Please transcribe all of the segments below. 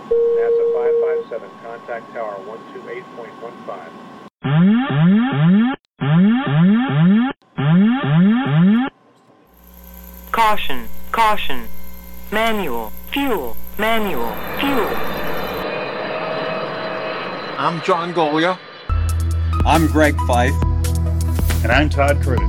NASA 557, contact tower 128.15. Caution, caution. Manual, fuel, manual, fuel. I'm John Golia. I'm Greg Fife. And I'm Todd Curtis.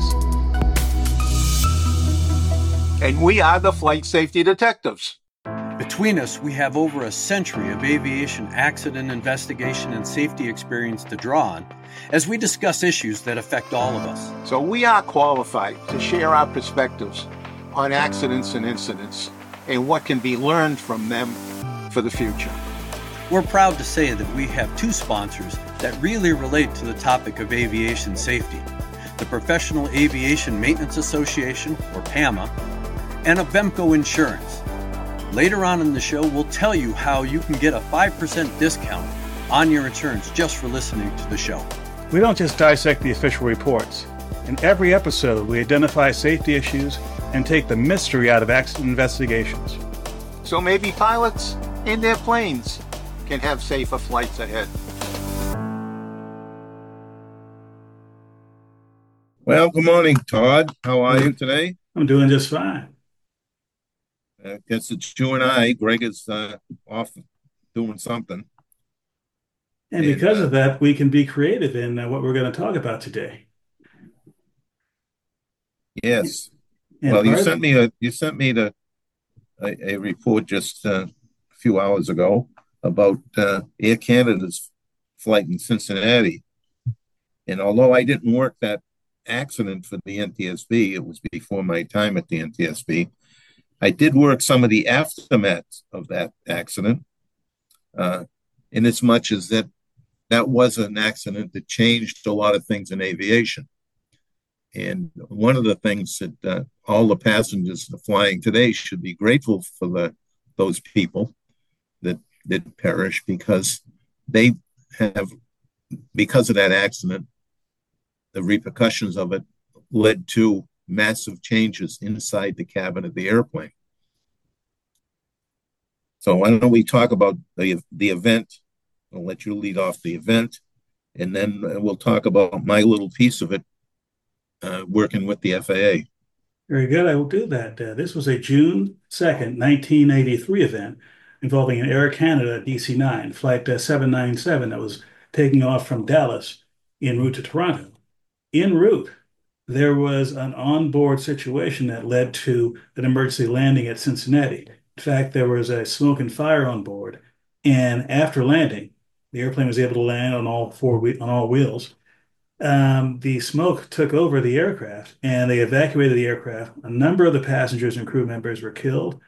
And we are the Flight Safety Detectives. Between us, we have over a century of aviation accident investigation and safety experience to draw on as we discuss issues that affect all of us. So we are qualified to share our perspectives on accidents and incidents and what can be learned from them for the future. We're proud to say that we have two sponsors that really relate to the topic of aviation safety: the Professional Aviation Maintenance Association, or PAMA, and Avemco Insurance. Later on in the show, we'll tell you how you can get a 5% discount on your insurance just for listening to the show. We don't just dissect the official reports. In every episode, we identify safety issues and take the mystery out of accident investigations. So maybe pilots and their planes can have safer flights ahead. Well, good morning, Todd. How are you today? I'm doing just fine. I guess it's you and I. Greg is off doing something. And because of that, we can be creative in what we're going to talk about today. Yes. And well, you sent me a report just a few hours ago about Air Canada's flight in Cincinnati. And although I didn't work that accident for the NTSB, it was before my time at the NTSB, I did work some of the aftermath of that accident, in as much as that was an accident that changed a lot of things in aviation. And one of the things that all the passengers flying today should be grateful for those people that perished, because they have, because of that accident, the repercussions of it led to massive changes inside the cabin of the airplane. So why don't we talk about the event? I'll let you lead off the event, and then we'll talk about my little piece of it, working with the FAA. Very good. I will do that. This was a June 2nd, 1983 event involving an Air Canada DC-9, Flight 797, that was taking off from Dallas en route to Toronto. En route, there was an onboard situation that led to an emergency landing at Cincinnati. In fact, there was a smoke and fire on board, and after landing, the airplane was able to land on all wheels. The smoke took over the aircraft, and they evacuated the aircraft. A number of the passengers and crew members were killed,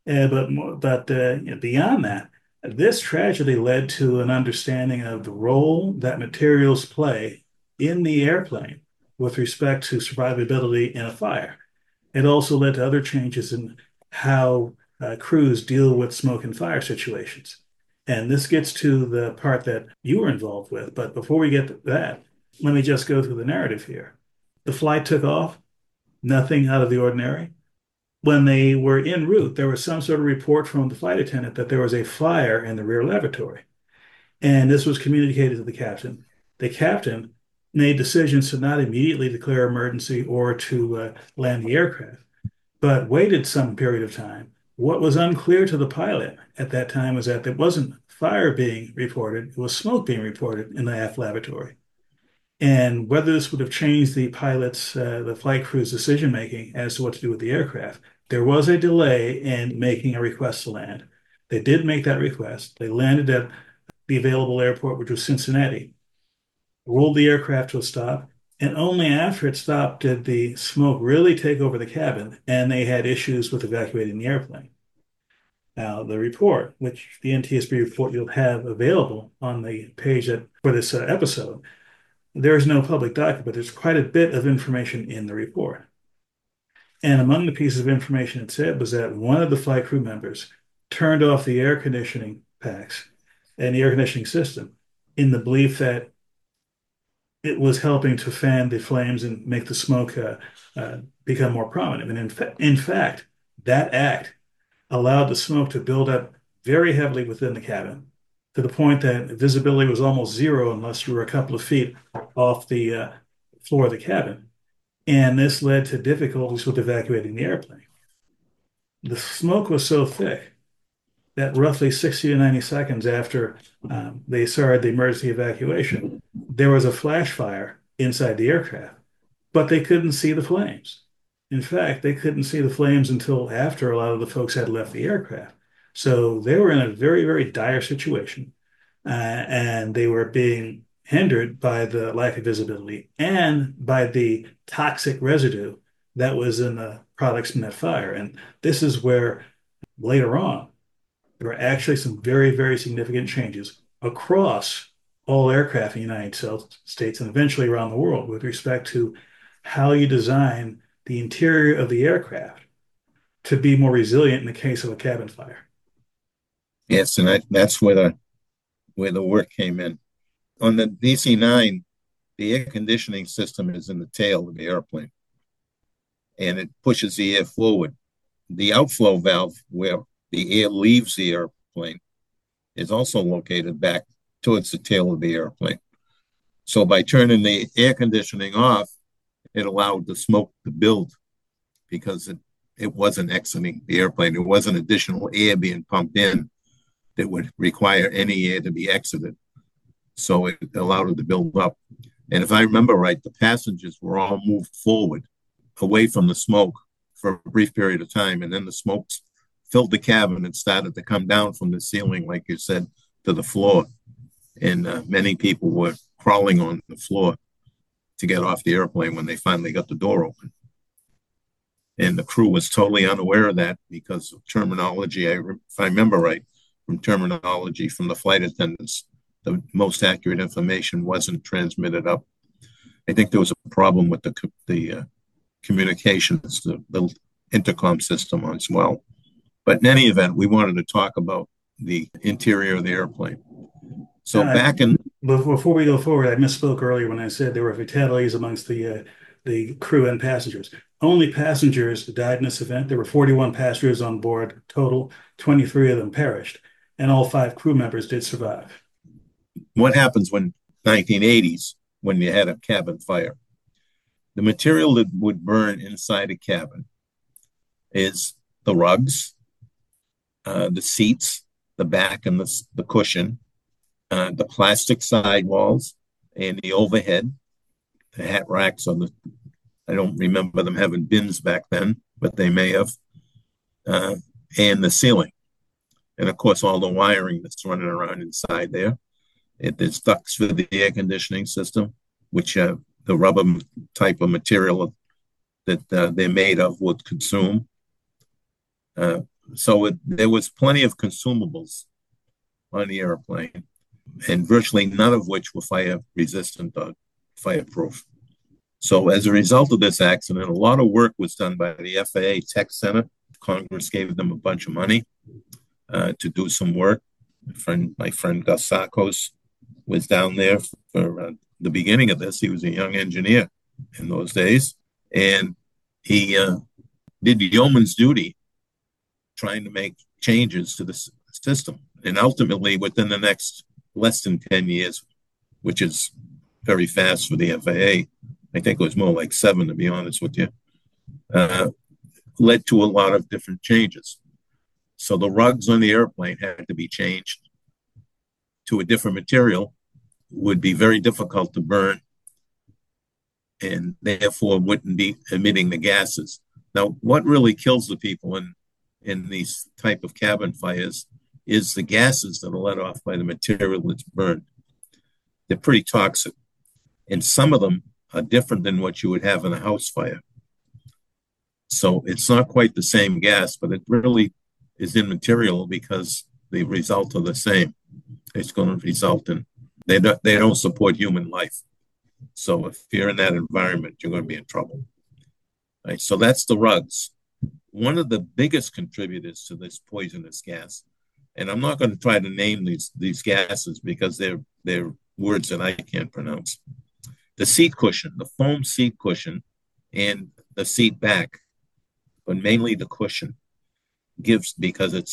but beyond that, this tragedy led to an understanding of the role that materials play in the airplane with respect to survivability in a fire. It also led to other changes in how crews deal with smoke and fire situations. And this gets to the part that you were involved with. But before we get to that, let me just go through the narrative here. The flight took off, nothing out of the ordinary. When they were en route, there was some sort of report from the flight attendant that there was a fire in the rear lavatory. And this was communicated to the captain. The captain made decisions to not immediately declare emergency or to land the aircraft, but waited some period of time. What was unclear to the pilot at that time was that there wasn't fire being reported, it was smoke being reported in the aft lavatory. And whether this would have changed the pilot's, the flight crew's decision-making as to what to do with the aircraft, there was a delay in making a request to land. They did make that request. They landed at the available airport, which was Cincinnati, rolled the aircraft to a stop, and only after it stopped did the smoke really take over the cabin, and they had issues with evacuating the airplane. Now, the report, which the NTSB report you'll have available on the page for this episode, there is no public document, but there's quite a bit of information in the report. And among the pieces of information it said was that one of the flight crew members turned off the air conditioning packs and the air conditioning system in the belief that it was helping to fan the flames and make the smoke become more prominent. And in fact, that act allowed the smoke to build up very heavily within the cabin, to the point that visibility was almost zero unless you were a couple of feet off the floor of the cabin. And this led to difficulties with evacuating the airplane. The smoke was so thick that roughly 60 to 90 seconds after they started the emergency evacuation, there was a flash fire inside the aircraft, but they couldn't see the flames. In fact, they couldn't see the flames until after a lot of the folks had left the aircraft. So they were in a very, very dire situation, and they were being hindered by the lack of visibility and by the toxic residue that was in the products from that fire. And this is where later on, there were actually some very, very significant changes across all aircraft in the United States and eventually around the world with respect to how you design the interior of the aircraft to be more resilient in the case of a cabin fire. Yes, and that's where the work came in. On the DC-9, the air conditioning system is in the tail of the airplane, and it pushes the air forward. The outflow valve, where the air leaves the airplane, is also located back towards the tail of the airplane. So by turning the air conditioning off, it allowed the smoke to build because it wasn't exiting the airplane. There wasn't additional air being pumped in that would require any air to be exited. So it allowed it to build up. And if I remember right, the passengers were all moved forward away from the smoke for a brief period of time. And then the smoke filled the cabin and started to come down from the ceiling, like you said, to the floor. And many people were crawling on the floor to get off the airplane when they finally got the door open. And the crew was totally unaware of that because of terminology. If I remember right, from terminology from the flight attendants, the most accurate information wasn't transmitted up. I think there was a problem with the communications, the intercom system as well. But in any event, we wanted to talk about the interior of the airplane. So before we go forward, I misspoke earlier when I said there were fatalities amongst the crew and passengers. Only passengers died in this event. There were 41 passengers on board total. 23 of them perished, and all 5 crew members did survive. What happens when 1980s, when you had a cabin fire? The material that would burn inside a cabin is the rugs, the seats, the back and the cushion, the plastic sidewalls, and the overhead, the hat racks on the, I don't remember them having bins back then, but they may have, and the ceiling. And of course, all the wiring that's running around inside there. There's ducts for the air conditioning system, which the rubber type of material that they're made of would consume. So there was plenty of consumables on the airplane, and virtually none of which were fire resistant or fireproof. So as a result of this accident, a lot of work was done by the FAA Tech Center. Congress gave them a bunch of money to do some work. My friend Gus Sarkos was down there for the beginning of this. He was a young engineer in those days, and he did yeoman's duty trying to make changes to the system. And ultimately, within the next less than 10 years, which is very fast for the FAA, I think it was more like 7, to be honest with you, led to a lot of different changes. So the rugs on the airplane had to be changed to a different material, would be very difficult to burn, and therefore wouldn't be emitting the gases. Now, what really kills the people in these type of cabin fires is the gases that are let off by the material that's burned. They're pretty toxic, and some of them are different than what you would have in a house fire. So it's not quite the same gas, but it really is immaterial because the results are the same. It's going to result in, they don't support human life. So if you're in that environment, you're going to be in trouble. Right, so that's the rugs. One of the biggest contributors to this poisonous gas, and I'm not going to try to name these gases because they're words that I can't pronounce. The seat cushion, the foam seat cushion, and the seat back, but mainly the cushion, gives, because it's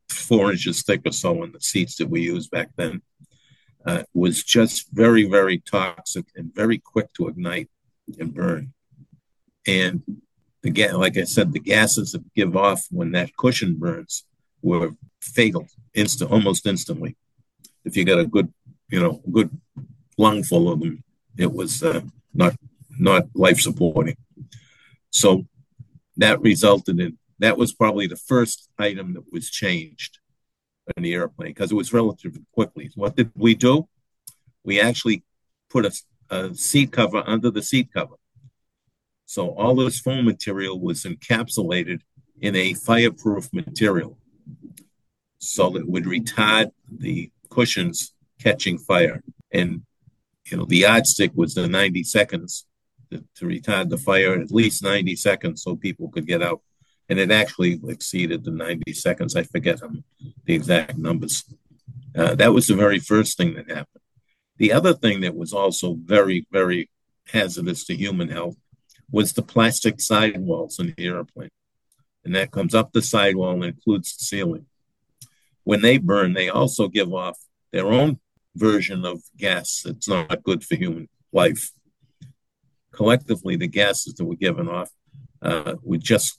4 inches thick or so in the seats that we used back then, was just very, very toxic and very quick to ignite and burn. And like I said, the gases that give off when that cushion burns were fatal, almost instantly. If you got a good lung full of them, it was not life supporting. So that was probably the first item that was changed in the airplane, because it was relatively quickly. What did we do? We actually put a seat cover under the seat cover. So all this foam material was encapsulated in a fireproof material, so that it would retard the cushions catching fire. And the yardstick was the 90 seconds to retard the fire, at least 90 seconds, so people could get out. And it actually exceeded the 90 seconds. I forget the exact numbers. That was the very first thing that happened. The other thing that was also very, very hazardous to human health was the plastic sidewalls in the airplane. And that comes up the sidewall and includes the ceiling. When they burn, they also give off their own version of gas that's not good for human life. Collectively, the gases that were given off would just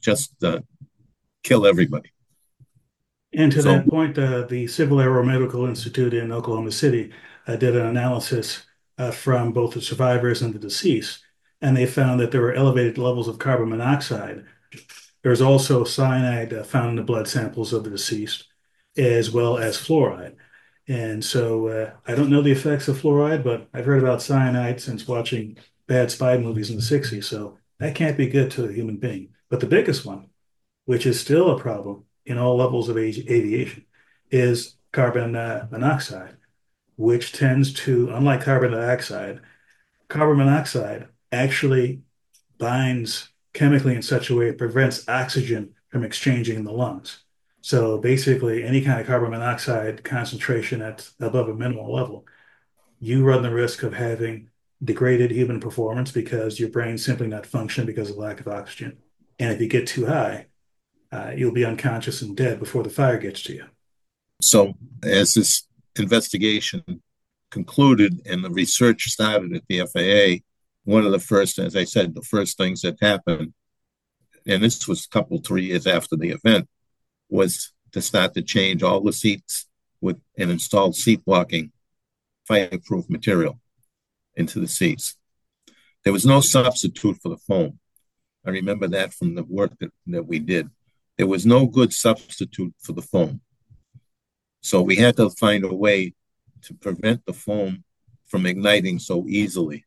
kill everybody. And to that point, the Civil Aeromedical Institute in Oklahoma City did an analysis from both the survivors and the deceased, and they found that there were elevated levels of carbon monoxide. There was also cyanide found in the blood samples of the deceased, as well as fluoride. And so I don't know the effects of fluoride, but I've heard about cyanide since watching bad spy movies in the 60s, so that can't be good to a human being. But the biggest one, which is still a problem in all levels of aviation, is carbon monoxide, which tends to, unlike carbon dioxide, carbon monoxide actually binds chemically in such a way it prevents oxygen from exchanging in the lungs. So basically, any kind of carbon monoxide concentration at above a minimal level, you run the risk of having degraded human performance because your brain's simply not functioning because of lack of oxygen. And if you get too high, you'll be unconscious and dead before the fire gets to you. So as this investigation concluded and the research started at the FAA, one of the first, as I said, the first things that happened, and this was a couple, 3 years after the event, was to start to change all the seats and install seat blocking fireproof material into the seats. There was no substitute for the foam. I remember that from the work that we did. There was no good substitute for the foam. So we had to find a way to prevent the foam from igniting so easily.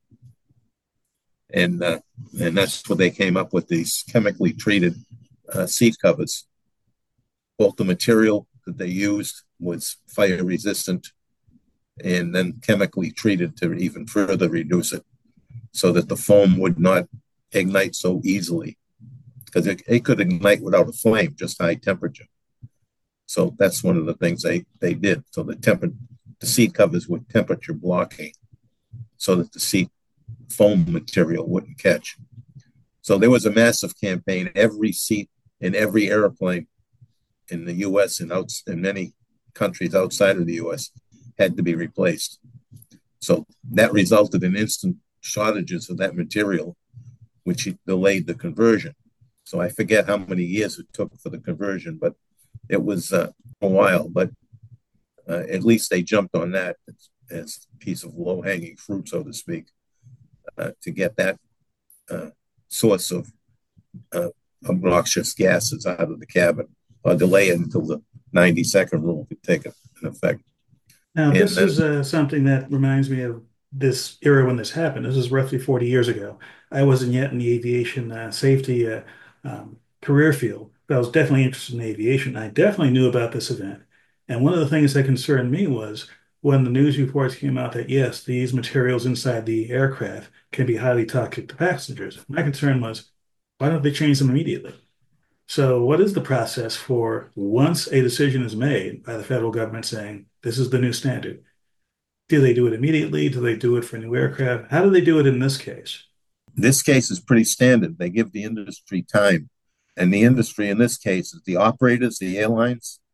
And that's what they came up with, these chemically treated seat covers. Both the material that they used was fire resistant and then chemically treated to even further reduce it so that the foam would not ignite so easily, because it could ignite without a flame, just high temperature. So that's one of the things they did. So the seat covers were temperature blocking so that the seat foam material wouldn't catch. So there was a massive campaign. Every seat in every airplane in the U.S. and in many countries outside of the U.S. had to be replaced. So that resulted in instant shortages of that material, which delayed the conversion. So I forget how many years it took for the conversion, but it was a while. But at least they jumped on that as a piece of low-hanging fruit, so to speak, to get that source of obnoxious gases out of the cabin, or delay it until the 90-second rule could take effect. Now, this is something that reminds me of this era when this happened. This is roughly 40 years ago. I wasn't yet in the aviation safety career field, but I was definitely interested in aviation. I definitely knew about this event. And one of the things that concerned me was when the news reports came out that, yes, these materials inside the aircraft can be highly toxic to passengers. My concern was, why don't they change them immediately? So what is the process for once a decision is made by the federal government saying, this is the new standard? Do they do it immediately? Do they do it for new aircraft? How do they do it in this case? This case is pretty standard. They give the industry time. And the industry in this case is the operators, the airlines,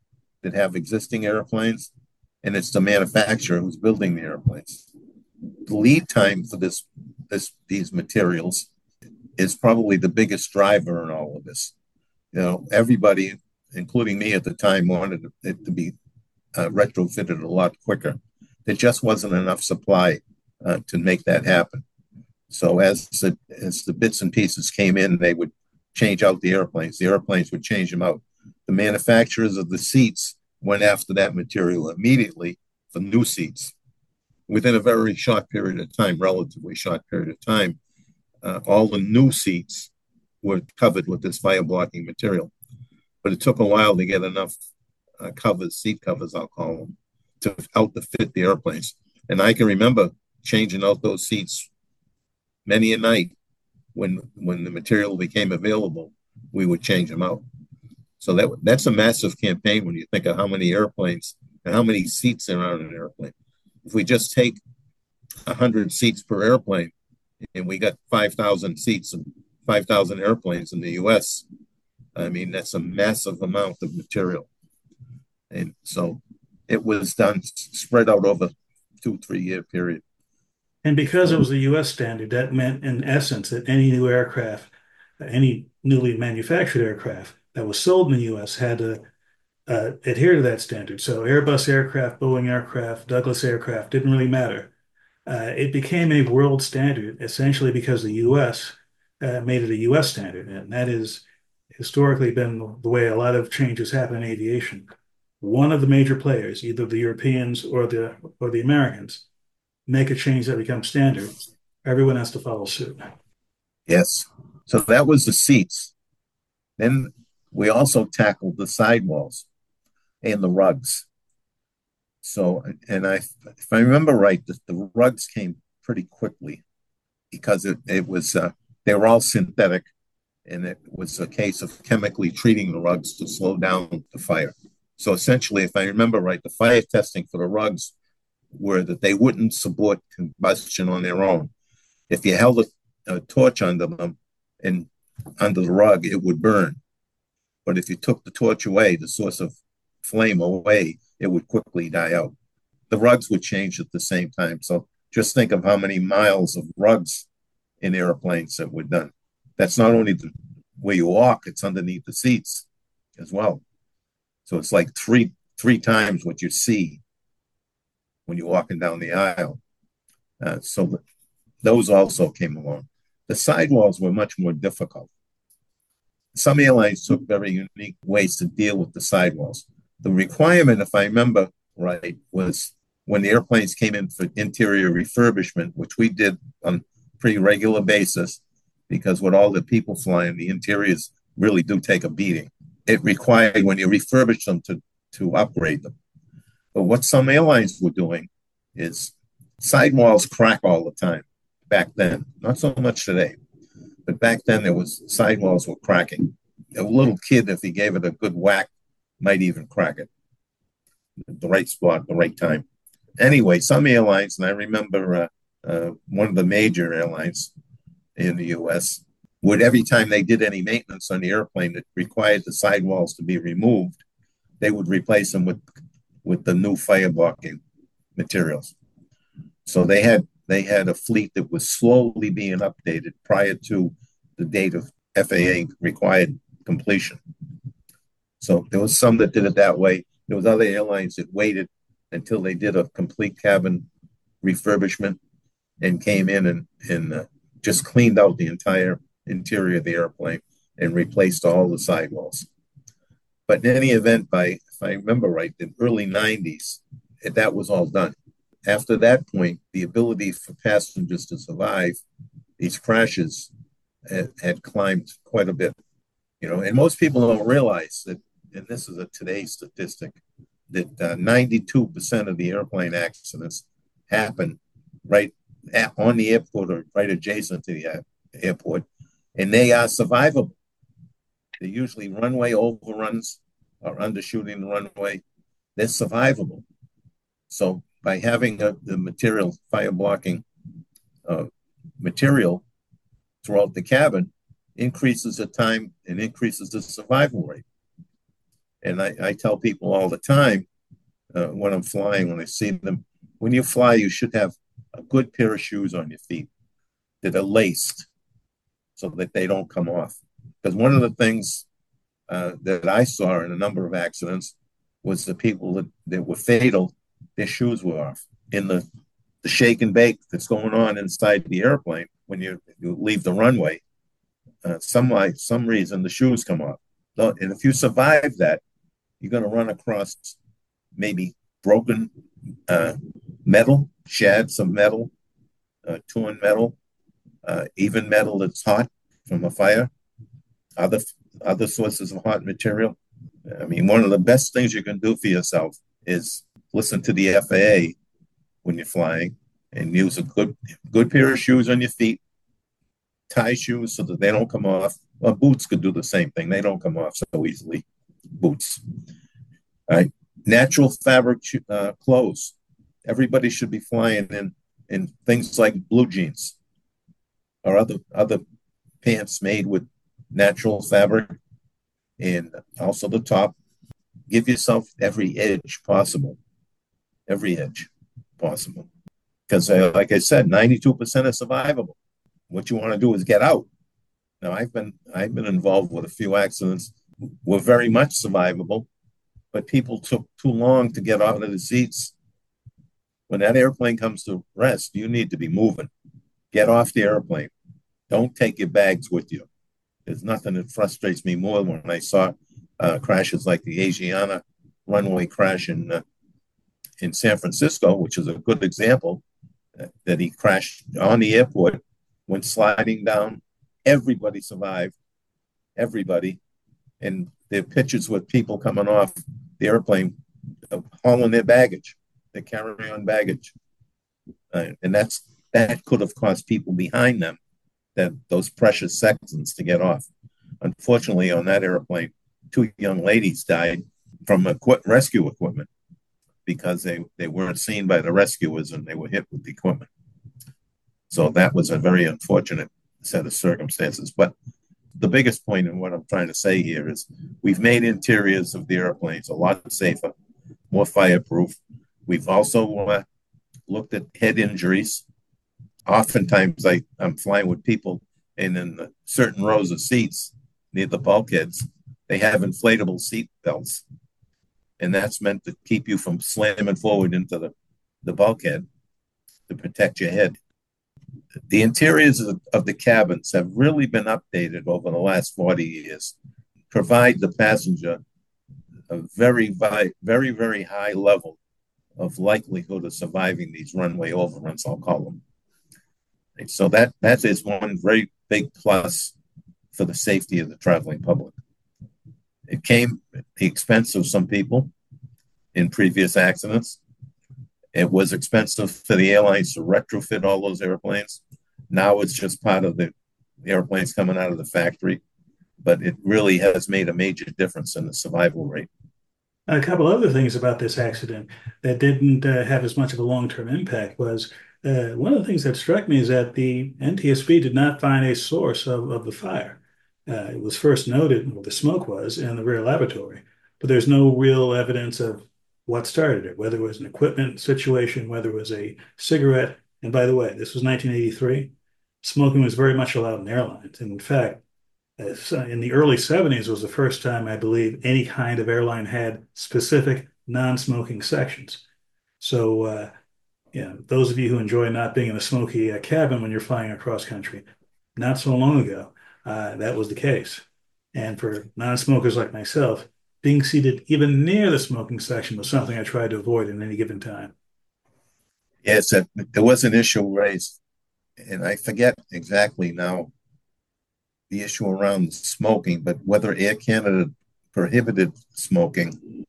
that have existing airplanes, and it's the manufacturer who's building the airplanes. The lead time for these materials is probably the biggest driver in all of this. Everybody, including me at the time, wanted it to be retrofitted a lot quicker. There just wasn't enough supply to make that happen. So as the bits and pieces came in, they would change out the airplanes. The airplanes would change them out. The manufacturers of the seats went after that material immediately for new seats. Within a very short period of time, relatively short period of time, all the new seats were covered with this fire blocking material. But it took a while to get enough seat covers, I'll call them, to fit the airplanes. And I can remember changing out those seats many a night when the material became available. We would change them out. So that's a massive campaign when you think of how many airplanes and how many seats there are in an airplane. If we just take 100 seats per airplane, and we got 5,000 seats and 5,000 airplanes in the U.S., I mean, that's a massive amount of material. And so it was done, spread out over 2-3 year period. And because it was a U.S. standard, that meant, in essence, that any new aircraft, any newly manufactured aircraft that was sold in the U.S. had to adhere to that standard. So Airbus aircraft, Boeing aircraft, Douglas aircraft didn't really matter. It became a world standard essentially because the U.S. Made it a U.S. standard, and that has historically been the way a lot of changes happen in aviation. One of the major players, either the Europeans or the Americans, make a change that becomes standard. Everyone has to follow suit. Yes. So that was the seats. Then we also tackled the sidewalls and the rugs. So, if I remember right, the rugs came pretty quickly because it was they were all synthetic, and it was a case of chemically treating the rugs to slow down the fire. So essentially, if I remember right, the fire testing for the rugs were that they wouldn't support combustion on their own. If you held a torch under them and under the rug, it would burn. But if you took the torch away, the source of flame away, it would quickly die out. The rugs would change at the same time. So just think of how many miles of rugs in airplanes that were done. That's not only where you walk, it's underneath the seats as well. So it's like three times what you see when you're walking down the aisle. So those also came along. The sidewalls were much more difficult. Some airlines took very unique ways to deal with the sidewalls. The requirement, if I remember right, was when the airplanes came in for interior refurbishment, which we did on a pretty regular basis, because with all the people flying, the interiors really do take a beating. It required, when you refurbish them, to upgrade them. But what some airlines were doing is sidewalls crack all the time back then. Not so much today. But back then, sidewalls were cracking. A little kid, if he gave it a good whack, might even crack it. The right spot, the right time. Anyway, some airlines, and I remember one of the major airlines in the U.S., would, every time they did any maintenance on the airplane that required the sidewalls to be removed, they would replace them with the new fire blocking materials. So they had a fleet that was slowly being updated prior to the date of FAA required completion. So there was some that did it that way. There was other airlines that waited until they did a complete cabin refurbishment and came in and just cleaned out the entire interior of the airplane and replaced all the sidewalls. But in any event, if I remember right, the early 90s, that was all done. After that point, the ability for passengers to survive these crashes had climbed quite a bit. And most people don't realize that, and this is today's statistic, that 92% of the airplane accidents happen right on the airport or right adjacent to the airport, and they are survivable. They're usually runway overruns or undershooting the runway. They're survivable. So by having the material, fire blocking material throughout the cabin, increases the time and increases the survival rate. And I tell people all the time when I'm flying, when I see them, when you fly, you should have a good pair of shoes on your feet that are laced so that they don't come off. Because one of the things that I saw in a number of accidents was the people that were fatal, their shoes were off. In the shake and bake that's going on inside the airplane when you leave the runway, some reason the shoes come off. And if you survive that, you're going to run across maybe broken metal, shads of metal, torn metal, even metal that's hot from a fire, other sources of hot material. I mean, one of the best things you can do for yourself is listen to the FAA when you're flying and use a good pair of shoes on your feet, tie shoes so that they don't come off. Well, boots could do the same thing. They don't come off so easily, boots. All right. Natural fabric clothes. Everybody should be flying in things like blue jeans or other pants made with natural fabric, and also the top. Give yourself every edge possible. Because like I said, 92% are survivable. What you want to do is get out. Now, I've been involved with a few accidents, were very much survivable, but people took too long to get out of the seats. When that airplane comes to rest, you need to be moving. Get off the airplane. Don't take your bags with you. There's nothing that frustrates me more when I saw crashes like the Asiana runway crash in San Francisco, which is a good example, that he crashed on the airport, went sliding down. Everybody survived. Everybody. And there are pictures with people coming off the airplane, hauling their baggage, their carry-on baggage. And that could have cost people behind them those precious seconds to get off. Unfortunately, on that airplane, 2 young ladies died from rescue equipment because they weren't seen by the rescuers and they were hit with the equipment. So that was a very unfortunate set of circumstances. But the biggest point in what I'm trying to say here is we've made interiors of the airplanes a lot safer, more fireproof. We've also looked at head injuries. Oftentimes I'm flying with people, and in the certain rows of seats near the bulkheads, they have inflatable seat belts. And that's meant to keep you from slamming forward into the bulkhead to protect your head. The interiors of the cabins have really been updated over the last 40 years, provide the passenger a very, very, very high level of likelihood of surviving these runway overruns, I'll call them. And so that is one very big plus for the safety of the traveling public. It came at the expense of some people in previous accidents. It was expensive for the airlines to retrofit all those airplanes. Now it's just part of the airplanes coming out of the factory, but it really has made a major difference in the survival rate. A couple other things about this accident that didn't have as much of a long-term impact was one of the things that struck me is that the NTSB did not find a source of the fire. It was first noted, well, the smoke was, in the rear lavatory, but there's no real evidence of what started it, whether it was an equipment situation, whether it was a cigarette. And by the way, this was 1983. Smoking was very much allowed in airlines. And in fact, in the early 70s was the first time, I believe, any kind of airline had specific non-smoking sections. So, those of you who enjoy not being in a smoky cabin when you're flying across country, not so long ago, that was the case. And for non-smokers like myself, being seated even near the smoking section was something I tried to avoid at any given time. Yes, there was an issue raised, and I forget exactly now the issue around smoking, but whether Air Canada prohibited smoking,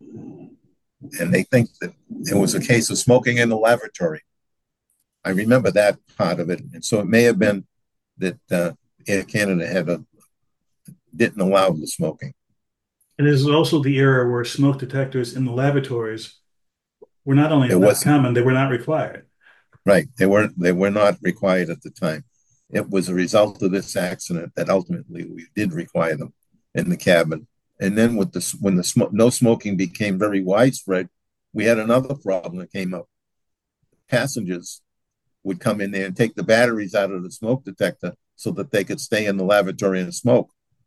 and they think that it was a case of smoking in the lavatory. I remember that part of it, and so it may have been that Air Canada didn't allow the smoking. And this is also the era where smoke detectors in the lavatories were not only not common, they were not required. Right. They were not required at the time. It was a result of this accident that ultimately we did require them in the cabin. And then when the no smoking became very widespread, we had another problem that came up. Passengers would come in there and take the batteries out of the smoke detector so that they could stay in the lavatory and smoke.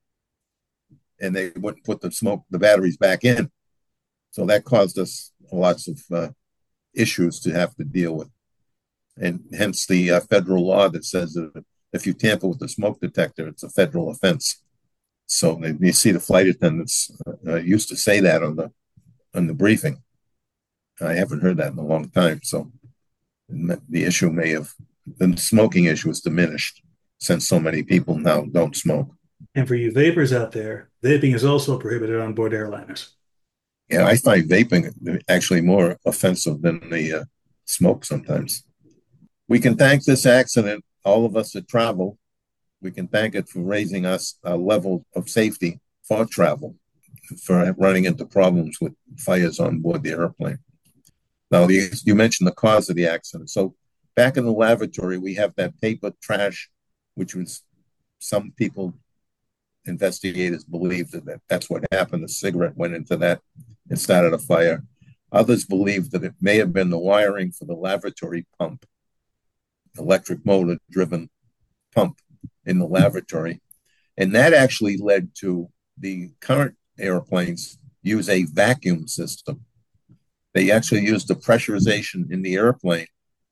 And they wouldn't put the batteries back in. So that caused us lots of issues to have to deal with. And hence the federal law that says that if you tamper with the smoke detector, it's a federal offense. So you see the flight attendants used to say that on the briefing. I haven't heard that in a long time. So the issue the smoking issue is diminished since so many people now don't smoke. And for you vapors out there, vaping is also prohibited on board airliners. Yeah, I find vaping actually more offensive than the smoke sometimes. We can thank this accident, all of us that travel. We can thank it for raising us a level of safety for travel, for running into problems with fires on board the airplane. Now, you mentioned the cause of the accident. So back in the lavatory, we have that paper trash, which was some people, investigators believe that's what happened. A cigarette went into that and started a fire. Others believe that it may have been the wiring for the lavatory pump, electric motor driven pump in the lavatory. And that actually led to the current airplanes use a vacuum system. They actually use the pressurization in the airplane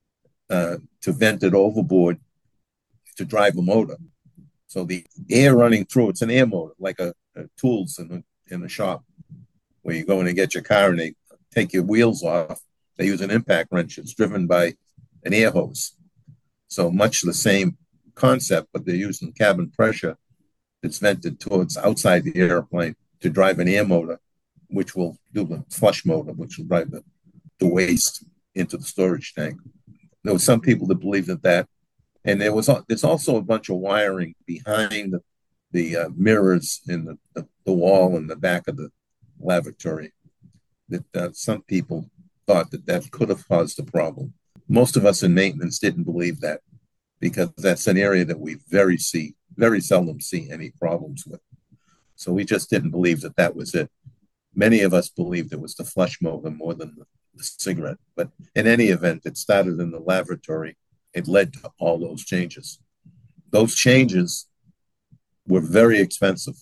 to vent it overboard to drive a motor. So the air running through, it's an air motor, like a tools in a shop where you go in and get your car and they take your wheels off. They use an impact wrench. It's driven by an air hose. So much the same concept, but they're using cabin pressure that's vented towards outside the airplane to drive an air motor, which will do the flush motor, which will drive the waste into the storage tank. There were some people that believed that. And there's also a bunch of wiring behind the mirrors in the wall in the back of the lavatory that some people thought that could have caused a problem. Most of us in maintenance didn't believe that because that's an area that we very seldom see any problems with. So we just didn't believe that was it. Many of us believed it was the flush motor more than the cigarette. But in any event, it started in the lavatory. It led to all those changes. Those changes were very expensive.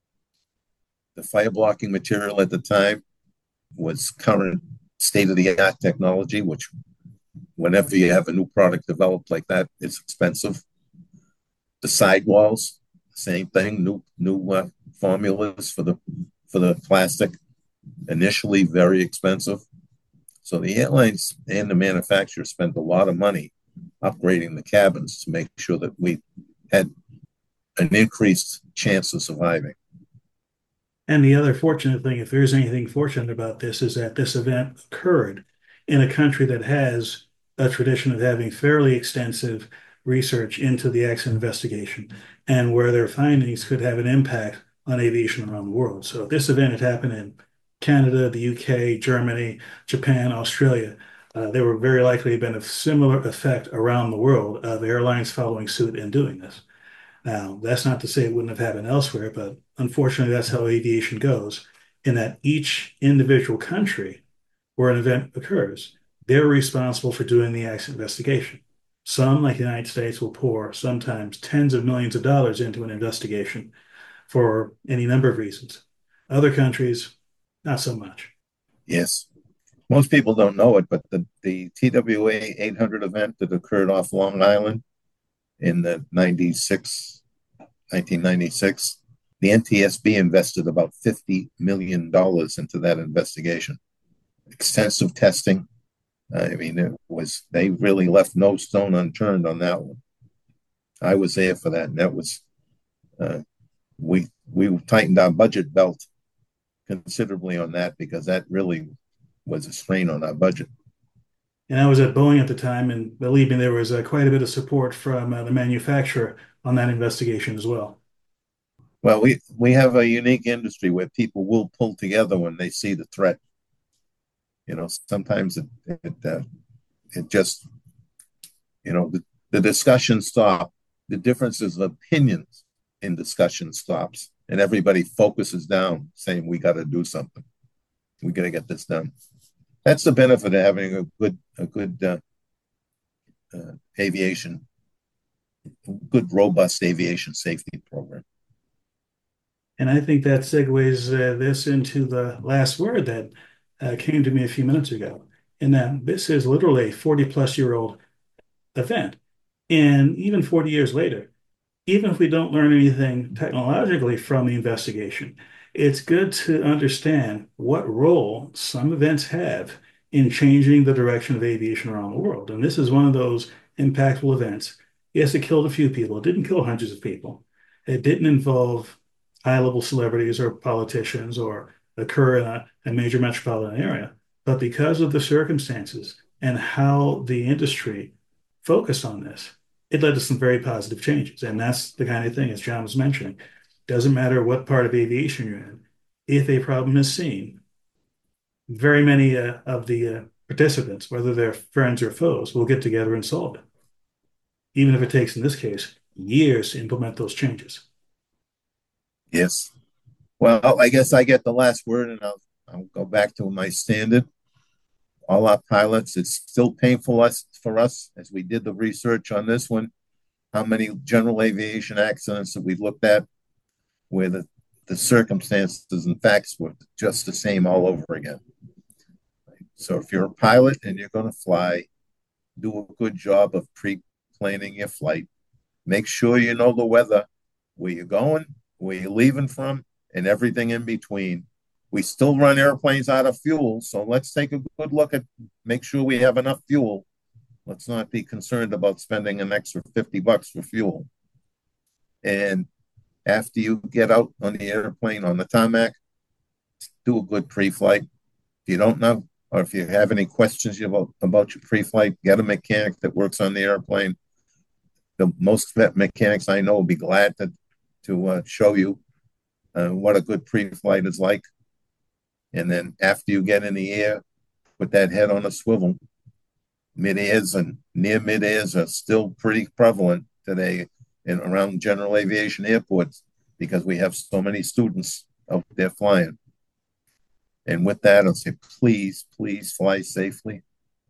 The fire blocking material at the time was current state-of-the-art technology, which whenever you have a new product developed like that, it's expensive. The sidewalls, same thing, new formulas for the plastic, initially very expensive. So the airlines and the manufacturers spent a lot of money upgrading the cabins to make sure that we had an increased chance of surviving. And the other fortunate thing, if there's anything fortunate about this, is that this event occurred in a country that has a tradition of having fairly extensive research into the accident investigation and where their findings could have an impact on aviation around the world. So if this event had happened in Canada, the UK, Germany, Japan, Australia, there were very likely been a similar effect around the world of airlines following suit and doing this. Now, that's not to say it wouldn't have happened elsewhere, but unfortunately, that's how aviation goes, in that each individual country where an event occurs, they're responsible for doing the accident investigation. Some, like the United States, will pour sometimes tens of millions of dollars into an investigation for any number of reasons. Other countries, not so much. Yes. Most people don't know it, but the TWA 800 event that occurred off Long Island in the 1996, the NTSB invested about $50 million into that investigation. Extensive testing. I mean, they really left no stone unturned on that one. I was there for that, and that was, we tightened our budget belt considerably on that because that really was a strain on our budget. And I was at Boeing at the time, and believe me, there was quite a bit of support from the manufacturer on that investigation as well. Well, we have a unique industry where people will pull together when they see the threat. You know, sometimes it just, you know, the discussion stops. The differences of opinions in discussion stops, and everybody focuses down saying, we got to do something. We got to get this done. That's the benefit of having a good robust aviation safety program. And I think that segues this into the last word that came to me a few minutes ago, in that this is literally a 40-plus-year-old event. And even 40 years later, even if we don't learn anything technologically from the investigation, it's good to understand what role some events have in changing the direction of aviation around the world. And this is one of those impactful events. Yes, it killed a few people. It didn't kill hundreds of people. It didn't involve high-level celebrities or politicians or occur in a major metropolitan area. But because of the circumstances and how the industry focused on this, it led to some very positive changes. And that's the kind of thing, as John was mentioning, doesn't matter what part of aviation you're in. If a problem is seen, very many of the participants, whether they're friends or foes, will get together and solve it, even if it takes, in this case, years to implement those changes. Yes. Well, I guess I get the last word, and I'll go back to my standard. All our pilots, it's still painful for us, as we did the research on this one, how many general aviation accidents that we looked at where the circumstances and facts were just the same all over again. So if you're a pilot and you're going to fly, do a good job of pre-planning your flight. Make sure you know the weather, where you're going, where you're leaving from, and everything in between. We still run airplanes out of fuel, so let's take a good look at, make sure we have enough fuel. Let's not be concerned about spending an extra $50 for fuel. And after you get out on the airplane, on the tarmac, do a good pre-flight. If you don't know, or if you have any questions about your pre-flight, get a mechanic that works on the airplane. Most mechanics I know will be glad to show you what a good pre-flight is like. And then after you get in the air, put that head on a swivel. Mid-airs and near mid-airs are still pretty prevalent today around general aviation airports because we have so many students out there flying. And with that, I'll say, please, please fly safely.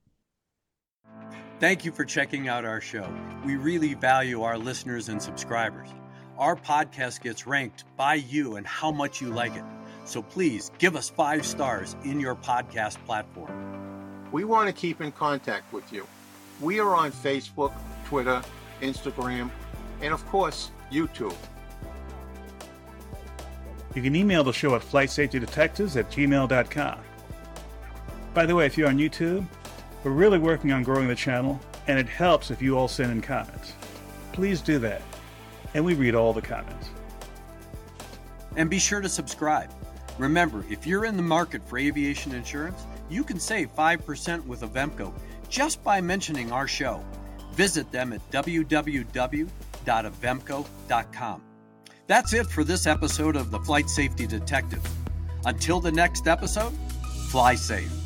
Thank you for checking out our show. We really value our listeners and subscribers. Our podcast gets ranked by you and how much you like it. So please give us 5 stars in your podcast platform. We want to keep in contact with you. We are on Facebook, Twitter, Instagram, and of course, YouTube. You can email the show at flightsafetydetectives@gmail.com. By the way, if you're on YouTube, we're really working on growing the channel, and it helps if you all send in comments. Please do that, and we read all the comments. And be sure to subscribe. Remember, if you're in the market for aviation insurance, you can save 5% with Avemco just by mentioning our show. Visit them at www.avemco.com. That's it for this episode of the Flight Safety Detective. Until the next episode, fly safe.